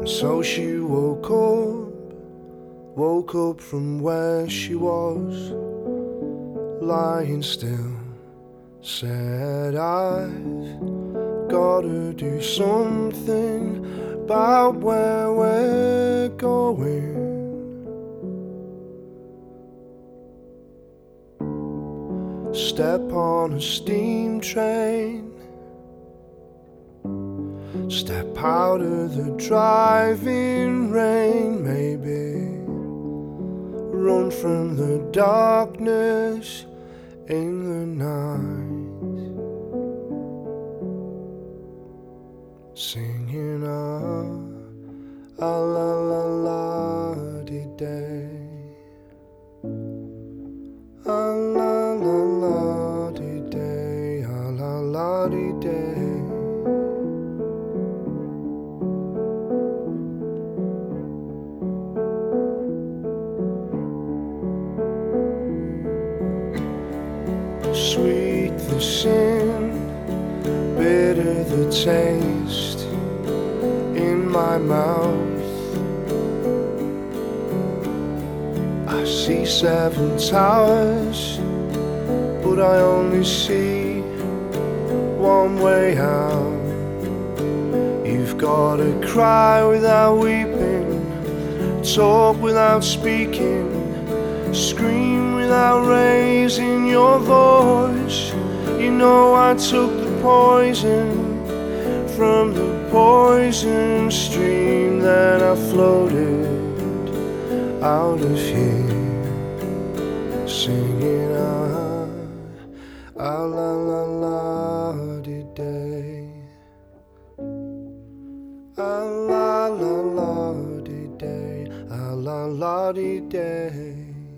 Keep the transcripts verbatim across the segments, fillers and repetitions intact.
So she woke up, woke up from where she was, lying still. Said, I've gotta do something about where we're going. Step on a steam train, step out of the driving rain, maybe run from the darkness in the night, singing a, a la la la di day, a la la la di day, a la la di day. Sweet the sin, bitter the taste in my mouth. I see seven towers, but I only see one way out. You've gotta cry without weeping, talk without speaking, scream without raising your voice. You know I took the poison from the poison stream, then I floated out of here, singing ah, ah la la la di day, ah la la la di day, ah la la di day.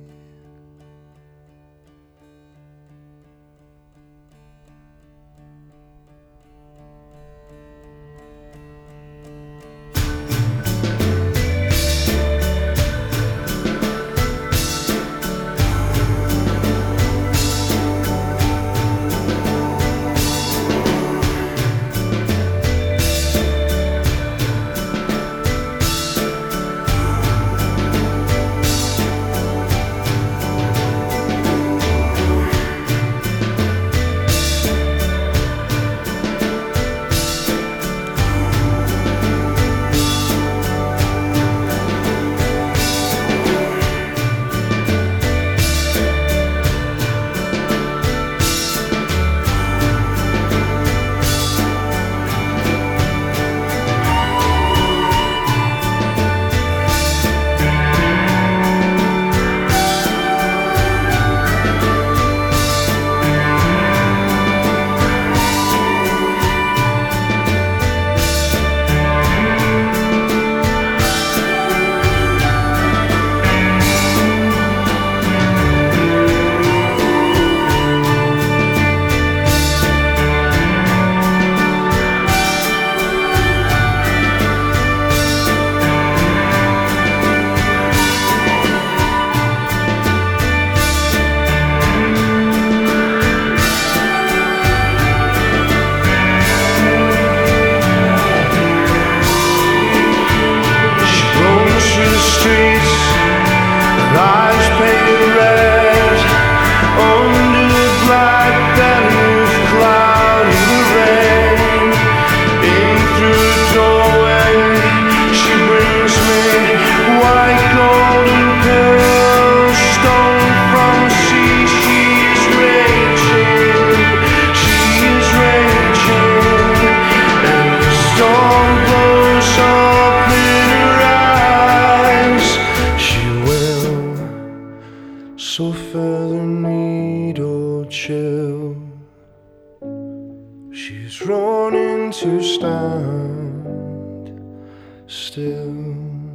Suffer the needle chill. She's running to stand still.